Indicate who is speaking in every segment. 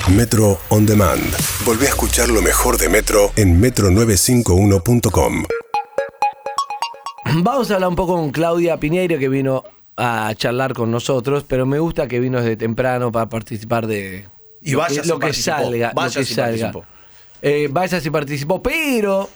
Speaker 1: Metro On Demand. Volví a escuchar lo mejor de Metro en metro951.com.
Speaker 2: Vamos a hablar un poco con Claudia Piñeiro, que vino a charlar con nosotros, pero me gusta que vino desde temprano para participar de
Speaker 3: y vaya
Speaker 2: lo que salga. Vaya si participó, pero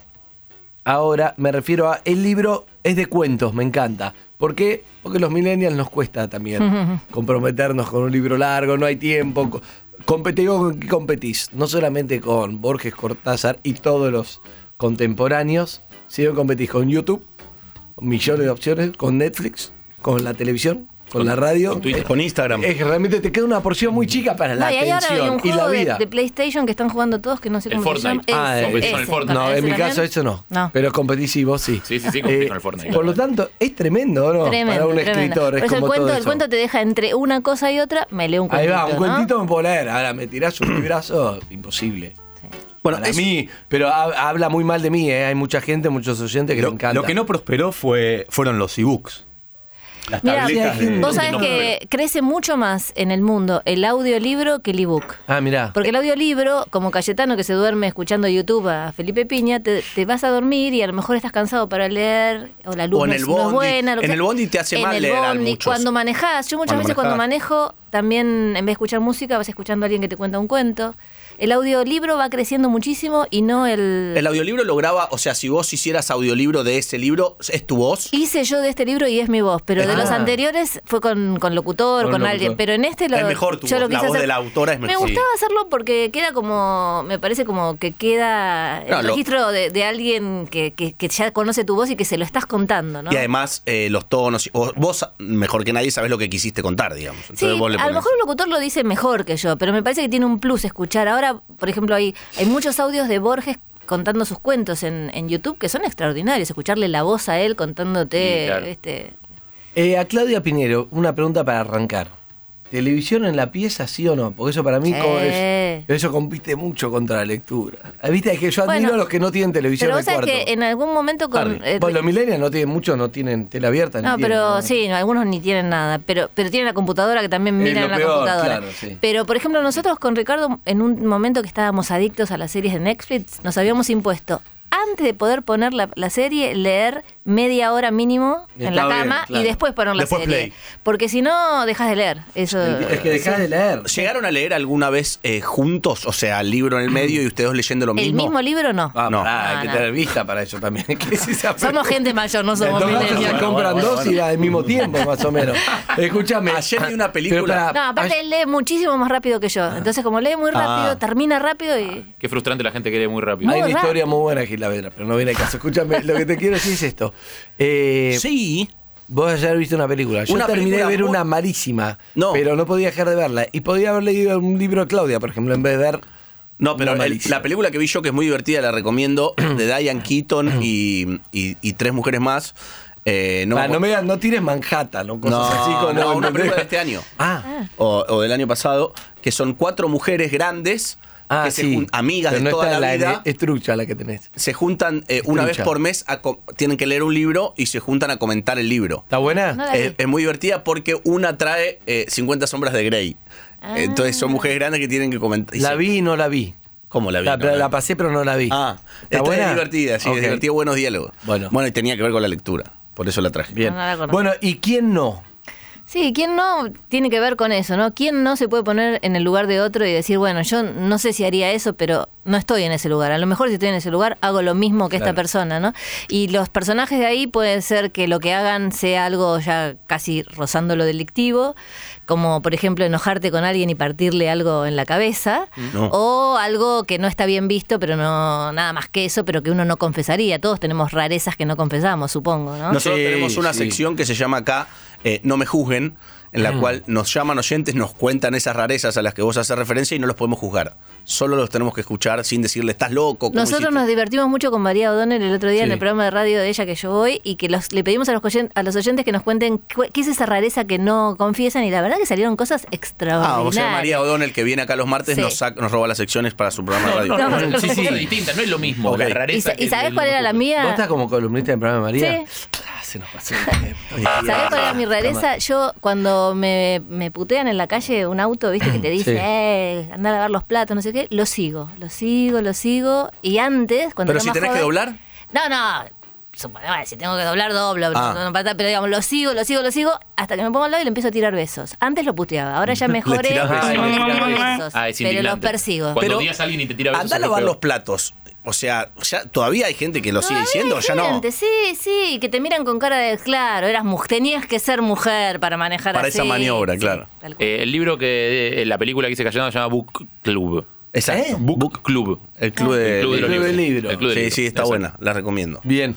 Speaker 2: ahora me refiero a el libro es de cuentos, me encanta. ¿Por qué? Porque los millennials nos cuesta también comprometernos con un libro largo, no hay tiempo. ¿Con qué competís? No solamente con Borges, Cortázar y todos los contemporáneos, sino competís con YouTube, con millones de opciones, con Netflix, con la televisión, con la radio,
Speaker 3: con Twitter, con Instagram.
Speaker 2: Es que realmente te queda una porción muy chica para la atención y la vida.
Speaker 4: De PlayStation que están jugando todos, que no sé cómo se llama.
Speaker 2: El Fortnite. No, en mi caso eso no. Pero es competitivo, sí.
Speaker 5: Sí, competís con el Fortnite.
Speaker 2: Por lo tanto, es tremendo, ¿no?
Speaker 4: Tremendo,
Speaker 2: para un escritor. Es como
Speaker 4: el cuento te deja entre una cosa y otra, me leo un cuentito.
Speaker 2: Ahí va, un cuentito me puedo leer. Ahora me tirás un librazo, imposible. Bueno, para mí, pero habla muy mal de mí, ¿eh? Hay mucha gente, muchos oyentes que le encanta.
Speaker 3: Lo que no prosperó fueron los ebooks. Las tabletas.
Speaker 4: Vos sabés que crece mucho más en el mundo el audiolibro que el ebook.
Speaker 2: Ah, mirá.
Speaker 4: Porque el audiolibro, como Cayetano que se duerme escuchando YouTube a Felipe Piña, te vas a dormir y a lo mejor estás cansado para leer, o la luz no es buena.
Speaker 3: En el bondi te hace mal leer a muchos.
Speaker 4: Cuando manejás, yo muchas veces cuando manejo, también en vez de escuchar música, vas escuchando a alguien que te cuenta un cuento. El audiolibro va creciendo muchísimo y no el...
Speaker 3: El audiolibro lo graba, o sea, si vos hicieras audiolibro de ese libro, ¿es tu voz?
Speaker 4: Hice yo de este libro y es mi voz, pero de los anteriores fue con locutor, con alguien, pero en este
Speaker 3: es mejor tu voz, la voz de la autora es mejor.
Speaker 4: Me gustaba hacerlo porque queda como, me parece como que queda el registro de alguien que ya conoce tu voz y que se lo estás contando, ¿no?
Speaker 3: Y además los tonos, vos mejor que nadie sabés lo que quisiste contar, digamos. Entonces,
Speaker 4: sí, a lo mejor el locutor lo dice mejor que yo, pero me parece que tiene un plus escuchar. Ahora, por ejemplo, hay muchos audios de Borges contando sus cuentos en YouTube que son extraordinarios. Escucharle la voz a él contándote...
Speaker 2: Claro. A Claudia Piñeiro, una pregunta para arrancar. ¿Televisión en la pieza, sí o no? Porque eso para mí eso compite mucho contra la lectura. ¿Viste? Es que yo admiro a los que no tienen televisión en el cuarto.
Speaker 4: Pero vos sabés que en algún momento...
Speaker 2: los millennials no tienen tele abierta.
Speaker 4: Sí, algunos ni tienen nada. Pero tienen la computadora que también miran la computadora. Claro, sí. Pero, por ejemplo, nosotros con Ricardo, en un momento que estábamos adictos a las series de Netflix, nos habíamos impuesto, antes de poder poner la serie, leer media hora mínimo en la cama y después poner la serie. Play. Porque si no, dejas de leer. Eso,
Speaker 2: es que dejas de leer.
Speaker 3: ¿Llegaron a leer alguna vez juntos? O sea, el libro en el medio y ustedes leyendo lo mismo.
Speaker 4: ¿El mismo libro no?
Speaker 2: Hay que tener vista para eso también.
Speaker 4: Somos gente mayor, no somos millennials.
Speaker 2: Compran dos y al mismo tiempo, más o menos. Escúchame.
Speaker 3: Ayer vi una película.
Speaker 4: Aparte él lee muchísimo más rápido que yo. Entonces, como lee muy rápido, termina rápido y...
Speaker 5: Qué frustrante la gente que lee muy rápido.
Speaker 2: Hay una historia muy buena, Gilavedra, pero no viene al caso. Escúchame, lo que te quiero decir es esto.
Speaker 3: Sí.
Speaker 2: Vos ayer viste una película. Yo terminé de ver una malísima, pero no podía dejar de verla. Y podía haber leído un libro de Claudia, por ejemplo, en vez de ver...
Speaker 3: No, pero la película que vi yo, que es muy divertida, la recomiendo, de Diane Keaton y tres mujeres más.
Speaker 2: No tires Manhattan o cosas así.
Speaker 3: Una película de este año. O del año pasado, que son 4 mujeres grandes... amigas de toda la vida.
Speaker 2: Es trucha la que tenés.
Speaker 3: Se juntan una vez por mes, tienen que leer un libro y se juntan a comentar el libro.
Speaker 2: ¿Está buena?
Speaker 4: No
Speaker 3: es muy divertida porque una trae 50 sombras de Grey. Entonces son mujeres grandes que tienen que comentar.
Speaker 2: ¿La vi y no la vi?
Speaker 3: ¿Cómo la vi?
Speaker 2: La pasé pero no la vi.
Speaker 3: ¿Está buena? Es divertida, sí, es divertida, buenos diálogos.
Speaker 2: Bueno,
Speaker 3: y tenía que ver con la lectura. Por eso la traje.
Speaker 2: Bien. Bueno, ¿y quién no?
Speaker 4: Sí, ¿quién no tiene que ver con eso, no? ¿Quién no se puede poner en el lugar de otro y decir, bueno, yo no sé si haría eso, pero no estoy en ese lugar. A lo mejor si estoy en ese lugar hago lo mismo que esta persona, ¿no? Y los personajes de ahí puede ser que lo que hagan sea algo ya casi rozando lo delictivo, como por ejemplo enojarte con alguien y partirle algo en la cabeza, o algo que no está bien visto, pero no nada más que eso, pero que uno no confesaría. Todos tenemos rarezas que no confesamos, supongo, ¿no?
Speaker 3: Nosotros tenemos una sección que se llama acá No me juzguen, en la cual nos llaman oyentes, nos cuentan esas rarezas a las que vos haces referencia y no los podemos juzgar. Solo los tenemos que escuchar sin decirle, estás loco.
Speaker 4: Nosotros nos divertimos mucho con María O'Donnell el otro día en el programa de radio de ella que yo voy y que le pedimos a los oyentes que nos cuenten qué es esa rareza que no confiesan y la verdad que salieron cosas extraordinarias.
Speaker 3: O sea, María O'Donnell que viene acá los martes nos roba las secciones para su programa de radio.
Speaker 5: Son cosas distintas, no es lo mismo.
Speaker 3: Okay.
Speaker 5: La rareza
Speaker 4: ¿Y sabés cuál era la mía?
Speaker 2: ¿Vos estás como columnista del programa de María?
Speaker 4: Sí.
Speaker 2: se nos pasó el tiempo.
Speaker 4: ¿Sabés cuál era mi rareza? Yo, cuando me putean en la calle un auto, viste, que te dice, anda a lavar los platos, no sé qué, lo sigo. Y antes, cuando
Speaker 3: Pero
Speaker 4: era
Speaker 3: si
Speaker 4: más
Speaker 3: tenés que
Speaker 4: joven-
Speaker 3: doblar.
Speaker 4: No. Suponemos, si tengo que doblar, doblo. Pero digamos, lo sigo, hasta que me pongo al lado y le empiezo a tirar besos. Antes lo puteaba, ahora ya mejoré.
Speaker 3: tirás besos.
Speaker 4: no les tiro
Speaker 5: Ah,
Speaker 4: besos,
Speaker 5: es
Speaker 4: pero los
Speaker 5: indignante.
Speaker 4: persigo.
Speaker 5: Cuando
Speaker 3: Pero
Speaker 5: odias a alguien y te tira besos.
Speaker 3: Anda a
Speaker 5: es lo
Speaker 3: lavar
Speaker 5: peor.
Speaker 3: los platos. O sea, ya todavía hay gente que lo sigue diciendo,
Speaker 4: Hay
Speaker 3: ya no.
Speaker 4: gente, sí, que te miran con cara de, claro, tenías que ser mujer para manejar
Speaker 3: Para
Speaker 4: así.
Speaker 3: esa maniobra,
Speaker 4: Sí,
Speaker 3: claro.
Speaker 4: tal cual.
Speaker 5: El libro la película que hice cayendo se llama Book Club.
Speaker 3: Exacto.
Speaker 5: Book Club.
Speaker 3: El club de,
Speaker 5: El club de los
Speaker 2: Club del
Speaker 5: libros.
Speaker 2: libro.
Speaker 5: El club del
Speaker 3: Sí,
Speaker 5: libro.
Speaker 3: sí, está
Speaker 5: Exacto.
Speaker 3: buena, la recomiendo.
Speaker 2: Bien.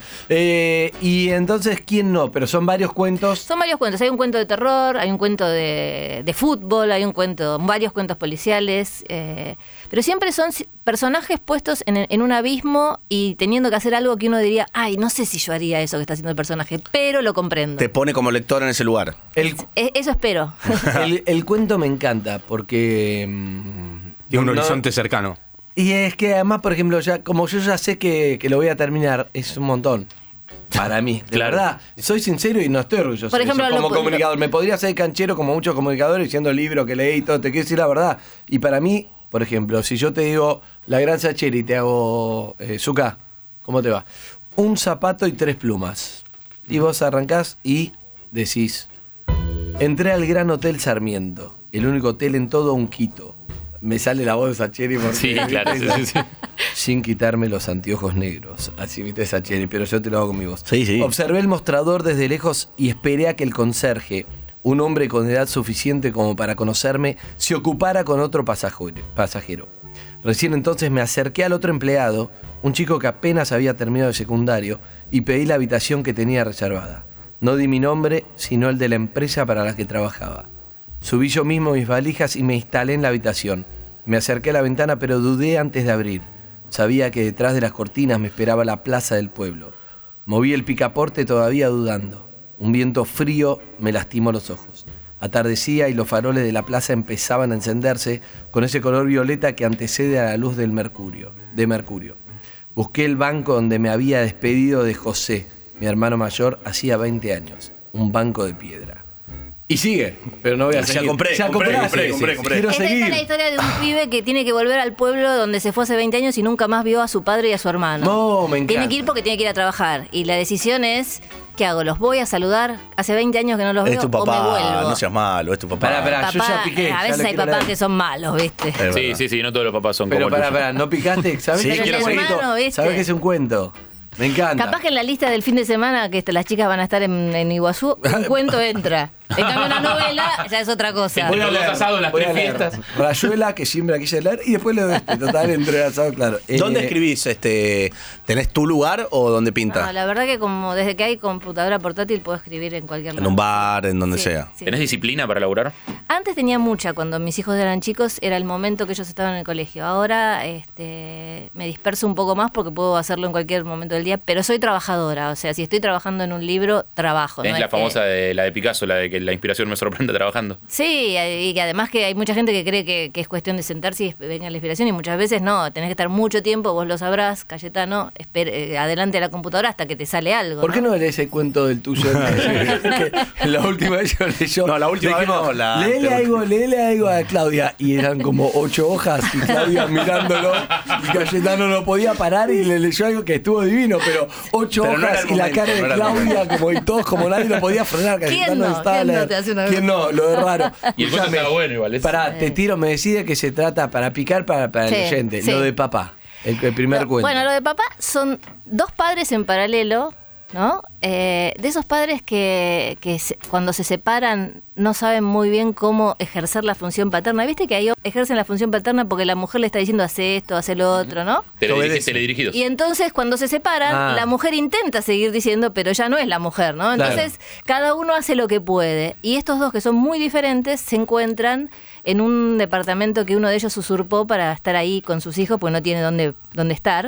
Speaker 2: Y entonces, ¿quién no? Pero son varios cuentos.
Speaker 4: Son varios cuentos. Hay un cuento de terror, hay un cuento de fútbol, varios cuentos policiales. Pero siempre son personajes puestos en un abismo y teniendo que hacer algo que uno diría, ay, no sé si yo haría eso que está haciendo el personaje, pero lo comprendo.
Speaker 3: Te pone como lector en ese lugar.
Speaker 4: Eso espero.
Speaker 2: El cuento me encanta porque...
Speaker 6: Tiene un
Speaker 2: no-
Speaker 6: horizonte cercano.
Speaker 2: Y es que además, por ejemplo, como yo ya sé que lo voy a terminar, es un montón. Para mí, de
Speaker 5: Claro.
Speaker 2: verdad. Soy sincero y no estoy orgulloso.
Speaker 4: Por
Speaker 2: de eso.
Speaker 4: ejemplo,
Speaker 2: Como
Speaker 4: lo-
Speaker 2: comunicador, me podría hacer canchero como muchos comunicadores diciendo el libro que leí y todo. Te quiero decir la verdad. Y para mí, por ejemplo, si yo te digo la gran Sacheri y te hago Zucca, ¿cómo te va? Un zapato y 3 plumas. Y vos arrancás y decís: entré al Gran Hotel Sarmiento, el único hotel en todo un Quito. Me sale la voz de Sacheri porque
Speaker 5: Sí, claro. Sí.
Speaker 2: sin quitarme los anteojos negros. Así viste Sacheri, pero yo te lo hago con mi voz.
Speaker 3: Sí, sí.
Speaker 2: Observé el mostrador desde lejos y esperé a que el conserje, un hombre con edad suficiente como para conocerme, se ocupara con otro pasajero. Recién entonces me acerqué al otro empleado, un chico que apenas había terminado el secundario, y pedí la habitación que tenía reservada. No di mi nombre, sino el de la empresa para la que trabajaba. Subí yo mismo mis valijas y me instalé en la habitación. Me acerqué a la ventana, pero dudé antes de abrir. Sabía que detrás de las cortinas me esperaba la plaza del pueblo. Moví el picaporte todavía dudando. Un viento frío me lastimó los ojos. Atardecía y los faroles de la plaza empezaban a encenderse con ese color violeta que antecede a la luz de Mercurio. Busqué el banco donde me había despedido de José, mi hermano mayor, hacía 20 años. Un banco de piedra. Y sigue, pero no voy a
Speaker 3: Ya
Speaker 2: seguir.
Speaker 3: compré.
Speaker 2: Quiero
Speaker 4: Esta
Speaker 2: seguir.
Speaker 4: es la historia de un pibe que tiene que volver al pueblo donde se fue hace 20 años y nunca más vio a su padre y a su hermano.
Speaker 2: No, me encanta.
Speaker 4: Tiene que ir porque tiene que ir a trabajar. Y la decisión es, ¿qué hago? ¿Los voy a saludar? Hace 20 años que no los veo
Speaker 3: Es tu
Speaker 4: o me
Speaker 3: papá,
Speaker 4: vuelvo.
Speaker 3: no seas malo, es tu papá.
Speaker 2: Pará, yo ya piqué.
Speaker 4: A
Speaker 2: ya
Speaker 4: veces
Speaker 2: lo
Speaker 4: hay
Speaker 2: quiero
Speaker 4: papás
Speaker 2: leer.
Speaker 4: que son malos, ¿viste?
Speaker 3: Es verdad.
Speaker 5: Sí, no todos los papás son
Speaker 2: Pero
Speaker 5: como el tuyo.
Speaker 2: pará, ¿no picaste? ¿Sabés
Speaker 3: Sí,
Speaker 2: que es
Speaker 3: quiero
Speaker 2: un
Speaker 3: seguir.
Speaker 2: cuento?
Speaker 4: ¿viste?
Speaker 2: ¿Sabés que es un cuento? Me encanta.
Speaker 4: Capaz que en la lista del fin de semana que las chicas van a estar en Iguazú, un cuento entra. En cambio, una novela ya es otra cosa.
Speaker 5: Voy a leer. Los asados, las
Speaker 2: voy a
Speaker 5: 3
Speaker 2: leer.
Speaker 5: fiestas.
Speaker 2: Rayuela, que siempre la quise leer, y después leo total, entre asado, claro.
Speaker 3: ¿Dónde escribís? ¿Tenés tu lugar o dónde
Speaker 4: No,
Speaker 3: pinta?
Speaker 4: la verdad que como desde que hay computadora portátil puedo escribir en cualquier
Speaker 3: En
Speaker 4: lado.
Speaker 3: un bar, en donde
Speaker 4: Sí,
Speaker 3: sea.
Speaker 4: sí.
Speaker 5: ¿Tenés disciplina para laburar?
Speaker 4: Antes tenía mucha, cuando mis hijos eran chicos, era el momento que ellos estaban en el colegio. Ahora me disperso un poco más porque puedo hacerlo en cualquier momento del día, pero soy trabajadora. O sea, si estoy trabajando en un libro, trabajo.
Speaker 5: Es
Speaker 4: ¿no?
Speaker 5: la
Speaker 4: Es que-
Speaker 5: famosa de la de Picasso, la de que la inspiración me sorprende trabajando.
Speaker 4: Sí, y que además que hay mucha gente que cree que es cuestión de sentarse y venga la inspiración, y muchas veces no, tenés que estar mucho tiempo, vos lo sabrás, Cayetano, adelante de la computadora hasta que te sale algo.
Speaker 2: ¿Por qué no lees el cuento del tuyo? Que la última vez yo leyó.
Speaker 3: No, la última vez no,
Speaker 2: Léele algo a Claudia. Y eran como 8 hojas y Claudia mirándolo. Y Cayetano no podía parar y le leyó algo que estuvo divino, pero 8
Speaker 3: Pero no era
Speaker 2: hojas
Speaker 3: el
Speaker 2: y la
Speaker 3: momento,
Speaker 2: cara de
Speaker 3: no era el
Speaker 2: Claudia, como y todos, como nadie lo podía frenar.
Speaker 4: ¿Quién
Speaker 2: Cayetano
Speaker 4: no?
Speaker 2: estaba
Speaker 4: ¿Quién no
Speaker 2: leer.
Speaker 4: te hace una
Speaker 2: ¿Quién no? Lo de raro.
Speaker 5: Y el cuento estaba bueno igual.
Speaker 2: Pará, te tiro, me decide que se trata para picar para
Speaker 4: Sí,
Speaker 2: el oyente.
Speaker 4: sí.
Speaker 2: Lo de papá. El primer
Speaker 4: No,
Speaker 2: cuento.
Speaker 4: Bueno, lo de papá son dos padres en paralelo, ¿no? De esos padres que cuando se separan no saben muy bien cómo ejercer la función paterna. ¿Viste que ahí ejercen la función paterna porque la mujer le está diciendo hace esto, hace lo otro, ¿no?
Speaker 5: Teledirigidos.
Speaker 4: Y entonces cuando se separan, la mujer intenta seguir diciendo, pero ya no es la mujer, ¿no? Entonces cada uno hace lo que puede. Y estos dos que son muy diferentes se encuentran en un departamento que uno de ellos usurpó para estar ahí con sus hijos, pues no tiene dónde estar.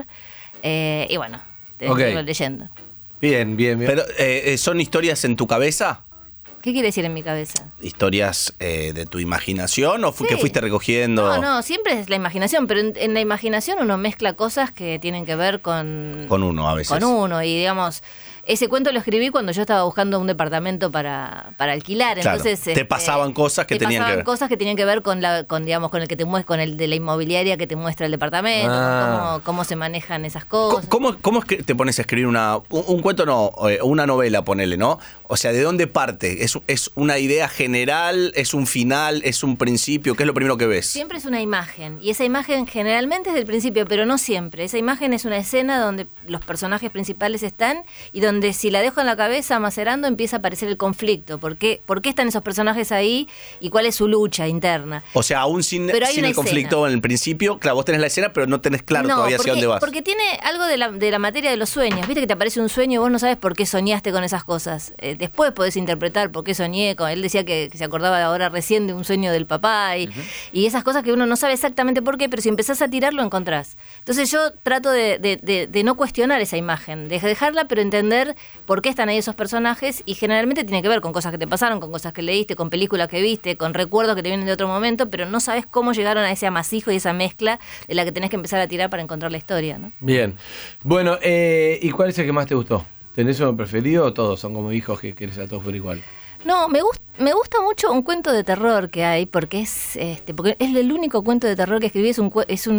Speaker 4: Y bueno, te
Speaker 2: Ok.
Speaker 4: sigo leyendo.
Speaker 2: Bien.
Speaker 3: Pero, ¿son historias en tu cabeza?
Speaker 4: ¿Qué quiere decir en mi cabeza?
Speaker 3: ¿Historias de tu imaginación o
Speaker 4: Sí.
Speaker 3: que fuiste recogiendo?
Speaker 4: No, siempre es la imaginación, pero en la imaginación uno mezcla cosas que tienen que ver con
Speaker 3: Uno a veces.
Speaker 4: Con uno, y digamos, ese cuento lo escribí cuando yo estaba buscando un departamento para alquilar.
Speaker 3: Claro,
Speaker 4: Entonces,
Speaker 3: te pasaban cosas que tenían que ver.
Speaker 4: cosas que tenían que ver con digamos, con el que te muestra, con el de la inmobiliaria que te muestra el departamento,
Speaker 2: Ah.
Speaker 4: cómo se manejan esas cosas.
Speaker 3: ¿Cómo es que te pones a escribir un cuento, una novela, ponele, ¿no? O sea, ¿de dónde parte? ¿Es una idea general? ¿Es un final? ¿Es un principio? ¿Qué es lo primero que ves?
Speaker 4: Siempre es una imagen, y esa imagen generalmente es del principio, pero no siempre. Esa imagen es una escena donde los personajes principales están y donde si la dejo en la cabeza macerando empieza a aparecer el conflicto. ¿Por qué están esos personajes ahí y cuál es su lucha interna?
Speaker 3: O sea, aún sin
Speaker 4: Pero hay
Speaker 3: el
Speaker 4: una
Speaker 3: conflicto en el principio, claro, vos tenés la escena, pero no tenés claro todavía hacia dónde vas.
Speaker 4: Porque tiene algo de la materia de los sueños. Viste que te aparece un sueño y vos no sabes por qué soñaste con esas cosas. Después podés interpretar por qué soñé. Él decía que se acordaba ahora recién de un sueño del papá y esas cosas que uno no sabe exactamente por qué, pero si empezás a tirar lo encontrás. Entonces yo trato de no cuestionar esa imagen, de dejarla, pero entender por qué están ahí esos personajes, y generalmente tiene que ver con cosas que te pasaron, con cosas que leíste, con películas que viste, con recuerdos que te vienen de otro momento, pero no sabes cómo llegaron a ese amasijo y esa mezcla de la que tenés que empezar a tirar para encontrar la historia, ¿no?
Speaker 2: Bien. Bueno, ¿y cuál es el que más te gustó? ¿Tenés uno preferido o todos son como hijos que querés a todos por igual?
Speaker 4: No, me gusta mucho un cuento de terror que hay, porque es el único cuento de terror que escribí, es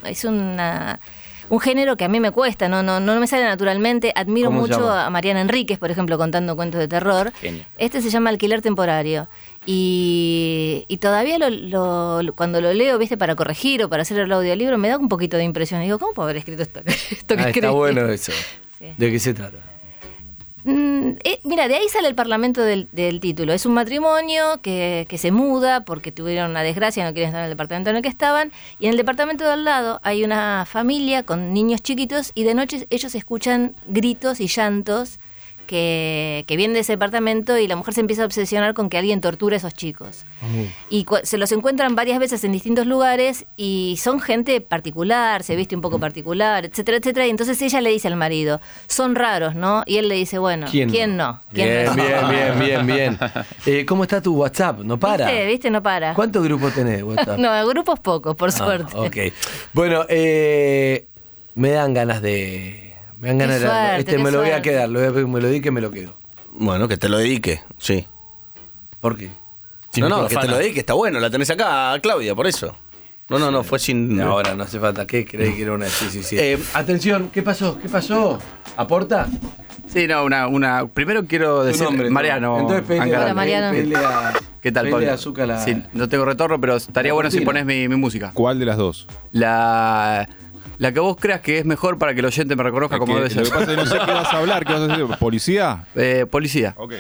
Speaker 4: un género que a mí me cuesta, no me sale naturalmente. Admiro
Speaker 2: ¿Cómo se
Speaker 4: mucho
Speaker 2: llama?
Speaker 4: a Mariana Enríquez, por ejemplo, contando cuentos de terror.
Speaker 5: Genio.
Speaker 4: Este se llama Alquiler Temporario. Y todavía cuando lo leo, viste, para corregir o para hacer el audiolibro, me da un poquito de impresión. Digo, ¿cómo puedo haber escrito esto que
Speaker 2: Está
Speaker 4: escribí?
Speaker 2: bueno eso.
Speaker 4: Sí.
Speaker 2: ¿De qué se trata?
Speaker 4: Mira, de ahí sale el parlamento del título. Es un matrimonio que se muda porque tuvieron una desgracia y no quieren estar en el departamento en el que estaban. Y en el departamento de al lado hay una familia con niños chiquitos y de noche ellos escuchan gritos y llantos que vienen de ese departamento, y la mujer se empieza a obsesionar con que alguien tortura a esos chicos. Y se los encuentran varias veces en distintos lugares y son gente particular, se viste un poco particular, etcétera, etcétera. Y entonces ella le dice al marido, son raros, ¿no? Y él le dice, bueno, ¿quién no? ¿Quién
Speaker 2: Bien,
Speaker 4: no?
Speaker 2: bien. ¿Cómo está tu WhatsApp? ¿No para?
Speaker 4: ¿Viste? No para.
Speaker 2: ¿Cuántos grupos tenés de WhatsApp?
Speaker 4: No, grupos pocos, por suerte.
Speaker 2: Ok. Bueno, me dan ganas de... Me dan ganas
Speaker 4: suerte,
Speaker 2: de...
Speaker 4: qué
Speaker 2: me lo voy a
Speaker 4: suerte.
Speaker 2: quedar, me lo dedique, me lo quedo.
Speaker 3: Bueno, que te lo dedique, sí.
Speaker 2: ¿Por qué?
Speaker 3: No, que te lo dedique, está bueno, la tenés acá, Claudia, por eso. No, fue sin...
Speaker 2: Ahora no hace falta. ¿Qué creí que era una? Sí. Atención, ¿qué pasó? ¿Aporta?
Speaker 6: Sí, no, primero quiero
Speaker 2: Tu
Speaker 6: decir
Speaker 2: nombre,
Speaker 6: Mariano.
Speaker 2: Entonces pedile
Speaker 6: Angarano.
Speaker 4: Hola, Mariano.
Speaker 6: ¿Qué tal, Pablo?
Speaker 2: Azúcar
Speaker 6: Sí, no tengo retorno, pero estaría bueno si
Speaker 2: cortina.
Speaker 6: pones mi música.
Speaker 7: ¿Cuál de las dos?
Speaker 6: La que vos creas que es mejor para que el oyente me reconozca como debe
Speaker 7: Lo
Speaker 6: ser.
Speaker 7: que pasa es que no sé qué vas a hablar, qué vas a decir. ¿Policía?
Speaker 6: Policía.
Speaker 7: Ok.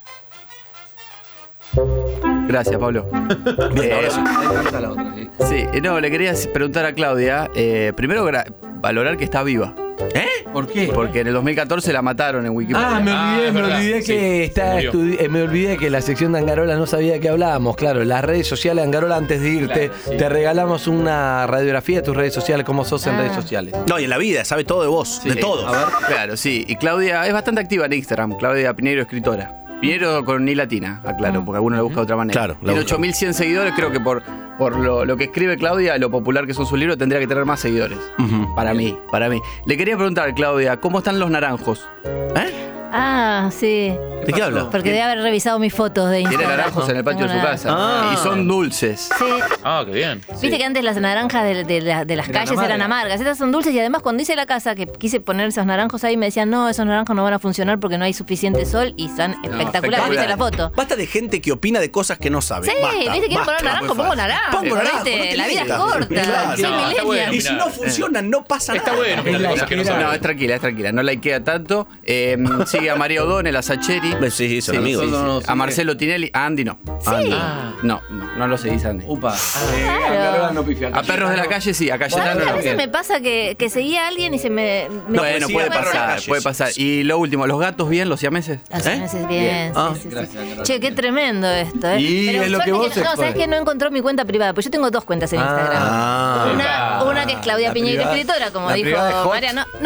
Speaker 6: Gracias, Pablo.
Speaker 2: Ahora sí. Me encanta la otra, sí.
Speaker 6: Sí, no, le quería preguntar a Claudia, primero valorar que está viva.
Speaker 2: ¿Por qué?
Speaker 6: Porque en el 2014 la mataron en Wikipedia.
Speaker 2: Me
Speaker 5: verdad.
Speaker 2: olvidé que
Speaker 5: Sí,
Speaker 2: me olvidé que la sección de Angarola no sabía de qué hablábamos. Claro, las redes sociales, Angarola, antes de irte, te regalamos una radiografía de tus redes sociales, cómo sos en redes sociales.
Speaker 3: No, y en la vida, sabe todo de vos, de todo.
Speaker 6: A ver. Claro, sí. Y Claudia es bastante activa en Instagram. Claudia Piñeiro, escritora. Piñeiro con ni latina, aclaro, porque alguno la busca de otra manera.
Speaker 3: Claro, la
Speaker 6: Tiene
Speaker 3: busca.
Speaker 6: 8.100 seguidores. Creo que por lo que escribe Claudia, lo popular que son sus libros, tendría que tener más seguidores. Para mí. Le quería preguntar, Claudia, ¿cómo están los naranjos?
Speaker 4: Ah, sí.
Speaker 3: ¿De qué habla?
Speaker 4: Porque debe haber revisado mis fotos de Instagram.
Speaker 6: Tiene naranjos en el patio de su
Speaker 4: Tengo
Speaker 6: casa.
Speaker 3: Ah.
Speaker 6: Y son dulces.
Speaker 4: Sí.
Speaker 5: Ah, qué bien.
Speaker 4: Viste que antes las naranjas de las calles eran amargas. Estas son dulces, y además cuando hice la casa, que quise poner esos naranjos ahí, me decían, no, esos naranjos no van a funcionar porque no hay suficiente sol, y son espectaculares. ¿Viste la foto?
Speaker 3: Basta de gente que opina de cosas que no sabe.
Speaker 4: Sí,
Speaker 3: Basta,
Speaker 4: viste, quiero poner
Speaker 3: basta.
Speaker 4: naranjo, pongo naranjo.
Speaker 3: Pongo naranjo,
Speaker 4: ¿viste?
Speaker 3: no te
Speaker 4: La vida es
Speaker 3: metas.
Speaker 4: corta.
Speaker 3: Claro.
Speaker 4: Soy
Speaker 5: No, está
Speaker 4: millennial.
Speaker 5: bueno.
Speaker 3: Y si no funcionan, no pasa
Speaker 5: Está
Speaker 3: nada.
Speaker 5: bueno opinar de cosas que no
Speaker 2: No,
Speaker 6: No,
Speaker 5: sabemos.
Speaker 6: es tranquila, no la ikea tanto. Sigue a María O'Donnell, a Sacheri.
Speaker 3: Sí, son amigos.
Speaker 2: No,
Speaker 6: A Marcelo Tinelli, a Andy no.
Speaker 4: Sí.
Speaker 6: No lo seguís, Andy.
Speaker 2: Upa. Angarola no pifia.
Speaker 6: A perros de la calle sí, a Cayetano
Speaker 4: ¿Sabes que a
Speaker 6: no.
Speaker 4: veces me pasa que seguía a alguien y se me
Speaker 6: Bueno,
Speaker 3: sí,
Speaker 6: puede
Speaker 3: a perros de la
Speaker 6: pasar,
Speaker 3: calle,
Speaker 6: puede
Speaker 3: sí.
Speaker 6: pasar. Y lo último, ¿los gatos bien, los siameses?
Speaker 4: Hace meses bien.
Speaker 3: Ah,
Speaker 4: sí.
Speaker 2: gracias, Angarola.
Speaker 4: Che, qué tremendo esto, ¿eh?
Speaker 2: Y
Speaker 4: Pero
Speaker 2: es lo que
Speaker 4: suerte
Speaker 2: vos
Speaker 4: no,
Speaker 2: expones.
Speaker 4: sabes que no encontró mi cuenta privada, pues yo tengo dos cuentas en Instagram. Una que es Claudia
Speaker 2: la
Speaker 4: Piñeiro,
Speaker 2: privada-
Speaker 4: escritora, como
Speaker 2: la
Speaker 4: dijo
Speaker 2: privada es hot.
Speaker 4: Mariano. No,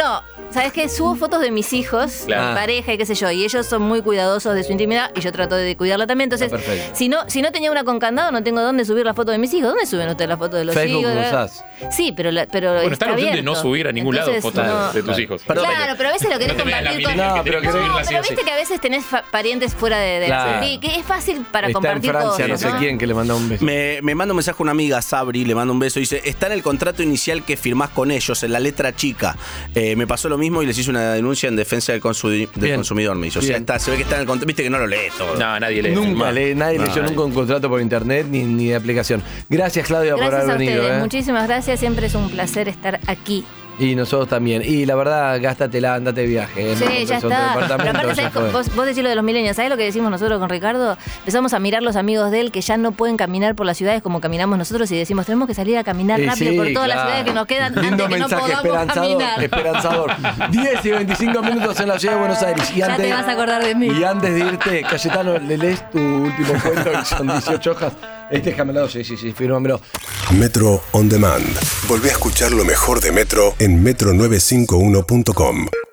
Speaker 4: ¿sabes qué? Subo fotos de mis hijos,
Speaker 5: Claro.
Speaker 4: mi pareja y qué sé yo, y ellos son muy cuidadosos de su intimidad y yo trato de cuidarla también. Entonces,
Speaker 2: perfecto.
Speaker 4: si no tenía una con candado, no tengo dónde subir la foto de mis hijos. ¿Dónde suben ustedes la foto de los
Speaker 2: Facebook
Speaker 4: hijos?
Speaker 2: no usás.
Speaker 4: Sí, pero
Speaker 5: Bueno, está la opción de no
Speaker 4: abierto.
Speaker 5: subir a ningún lado
Speaker 4: Entonces,
Speaker 5: fotos
Speaker 4: no-
Speaker 5: de tus hijos.
Speaker 4: Claro, pero a veces lo querés
Speaker 5: No te vean la
Speaker 4: compartir con...
Speaker 5: milenia
Speaker 2: No,
Speaker 5: que
Speaker 2: pero
Speaker 5: tenés que
Speaker 2: querés-
Speaker 5: subirla así,
Speaker 4: Pero
Speaker 5: así.
Speaker 4: viste que a veces tenés parientes fuera de
Speaker 2: Claro.
Speaker 4: la serie, que es fácil para
Speaker 2: Está en
Speaker 4: compartir
Speaker 2: Francia, no
Speaker 4: cosas,
Speaker 2: sé quién, que le manda un beso.
Speaker 3: Me manda un mensaje una amiga, Sabri, le manda un beso. Dice: está en el contrato inicial que firmás con ellos, en la letra chica. Me pasó lo mismo y les hice una denuncia en defensa del
Speaker 2: Bien.
Speaker 3: consumidor. Me dice: o sea,
Speaker 2: Bien.
Speaker 3: se ve que está en el contrato. Viste que no lo lees todo.
Speaker 5: No, nadie lee.
Speaker 2: Nunca nadie leyó nunca un contrato por internet ni de aplicación. Gracias, Claudia, por
Speaker 4: Gracias
Speaker 2: haber
Speaker 4: a
Speaker 2: venido.
Speaker 4: ustedes, muchísimas gracias. Siempre es un placer estar aquí.
Speaker 2: Y nosotros también. Y la verdad, gástatela, andate de viaje.
Speaker 4: Sí, ya está. Pero aparte,
Speaker 2: ya
Speaker 4: ¿sabés?
Speaker 2: fue.
Speaker 4: Vos decís lo de los millennials. ¿Sabés lo que decimos nosotros con Ricardo? Empezamos a mirar los amigos de él que ya no pueden caminar por las ciudades como caminamos nosotros y decimos, tenemos que salir a caminar
Speaker 2: Y
Speaker 4: rápido
Speaker 2: sí,
Speaker 4: por todas las
Speaker 2: claro.
Speaker 4: ciudades que nos quedan
Speaker 2: Lindo
Speaker 4: antes que no
Speaker 2: mensaje
Speaker 4: podamos caminar.
Speaker 2: esperanzador. 10 y 25 minutos en la ciudad de Buenos Aires. Y
Speaker 4: Ya te vas a acordar de mí.
Speaker 2: Y antes de irte, Cayetano, ¿le lees tu último cuento que son 18 hojas? Este es Camelado, sí, fírmamelo.
Speaker 1: Metro On Demand. Volvé a escuchar lo mejor de Metro en metro951.com.